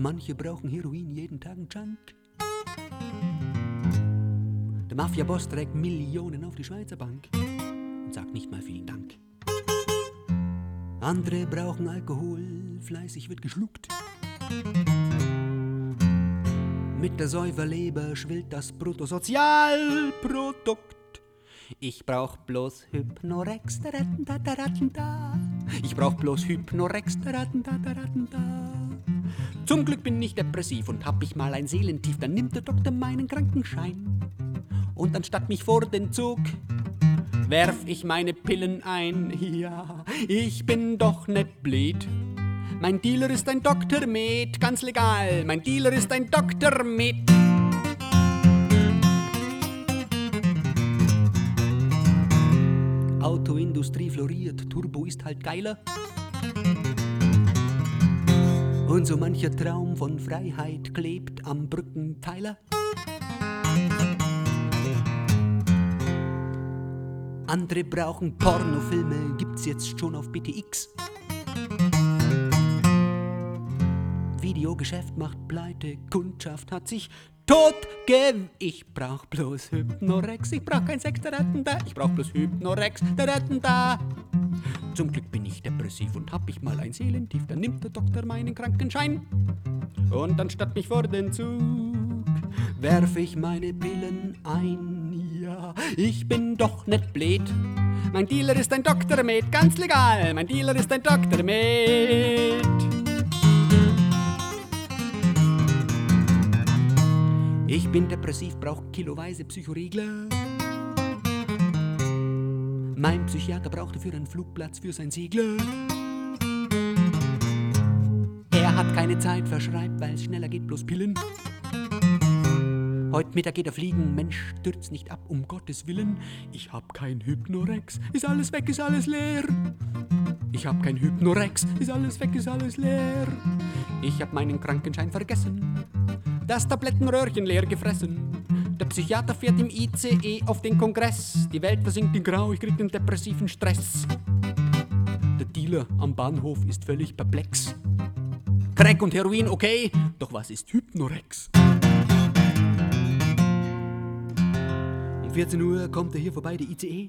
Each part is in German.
Manche brauchen Heroin jeden Tag einen Junk. Der Mafia-Boss trägt Millionen auf die Schweizer Bank und sagt nicht mal vielen Dank. Andere brauchen Alkohol, fleißig wird geschluckt. Mit der Säuferleber schwillt das Bruttosozialprodukt. Ich brauch bloß Hypnorex, ich brauch bloß Hypnorex, Zum Glück bin ich depressiv und hab ich mal ein Seelentief, dann nimmt der Doktor meinen Krankenschein. Und anstatt mich vor den Zug werf ich meine Pillen ein. Ja, ich bin doch nicht blöd. Mein Dealer ist ein Dr. Med, ganz legal. Mein Dealer ist ein Dr. Med. Autoindustrie floriert, Turbo ist halt geiler. Und so mancher Traum von Freiheit klebt am Brückenteiler. Andere brauchen Pornofilme, gibt's jetzt schon auf BTX. Videogeschäft macht pleite, Kundschaft hat sich totgew. Ich brauch bloß Hypnorex, ich brauch kein Sex, ich brauch bloß Hypnorex, Zum Glück bin ich depressiv und hab ich mal ein Seelentief, dann nimmt der Doktor meinen Krankenschein. Und anstatt mich vor den Zug werf ich meine Pillen ein. Ja, ich bin doch nicht blöd. Mein Dealer ist ein Dr. Med, ganz legal. Mein Dealer ist ein Dr. Med. Ich bin depressiv, brauch kiloweise Psychoregler. Mein Psychiater braucht dafür einen Flugplatz für sein Segler. Er hat keine Zeit, verschreibt, weil's schneller geht, bloß Pillen. Heute Mittag geht er fliegen, Mensch, stürzt nicht ab, um Gottes Willen. Ich hab kein Hypnorex, ist alles weg, ist alles leer. Ich hab kein Hypnorex, ist alles weg, ist alles leer. Ich hab meinen Krankenschein vergessen, das Tablettenröhrchen leer gefressen. Der Psychiater fährt im ICE auf den Kongress. Die Welt versinkt in Grau, ich krieg den depressiven Stress. Der Dealer am Bahnhof ist völlig perplex. Crack und Heroin, okay, doch was ist Hypnorex? Um 14 Uhr kommt er hier vorbei, der ICE.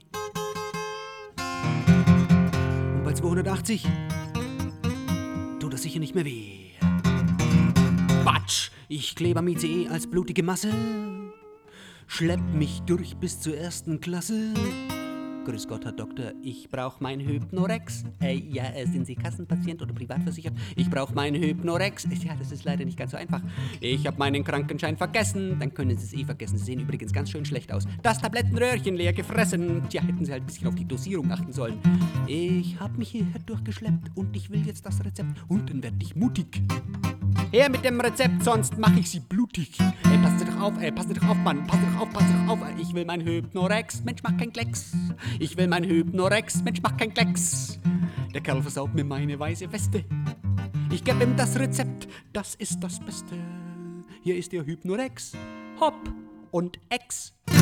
Und bei 280 tut er sicher nicht mehr weh. Batsch, ich klebe am ICE als blutige Masse. Schlepp mich durch bis zur ersten Klasse. Grüß Gott, Herr Doktor, ich brauch mein Hypnorex. Sind Sie Kassenpatient oder privatversichert? Ich brauch mein Hypnorex. Ja, das ist leider nicht ganz so einfach. Ich hab meinen Krankenschein vergessen. Dann können Sie es eh vergessen. Sie sehen übrigens ganz schön schlecht aus. Das Tablettenröhrchen leer gefressen. Tja, hätten Sie halt ein bisschen auf die Dosierung achten sollen. Ich hab mich hierher durchgeschleppt und ich will jetzt das Rezept. Und dann werd ich mutig. Her mit dem Rezept, sonst mach ich Sie blutig. Passen Sie doch auf, passen Sie doch auf, Mann. Passen Sie doch auf. Ich will mein Hypnorex. Mensch, mach kein Klecks. Ich will mein Hypnorex, Mensch, mach kein Klecks. Der Kerl versaut mir meine weiße Weste. Ich geb ihm das Rezept, das ist das Beste. Hier ist Ihr Hypnorex, hopp und Ex.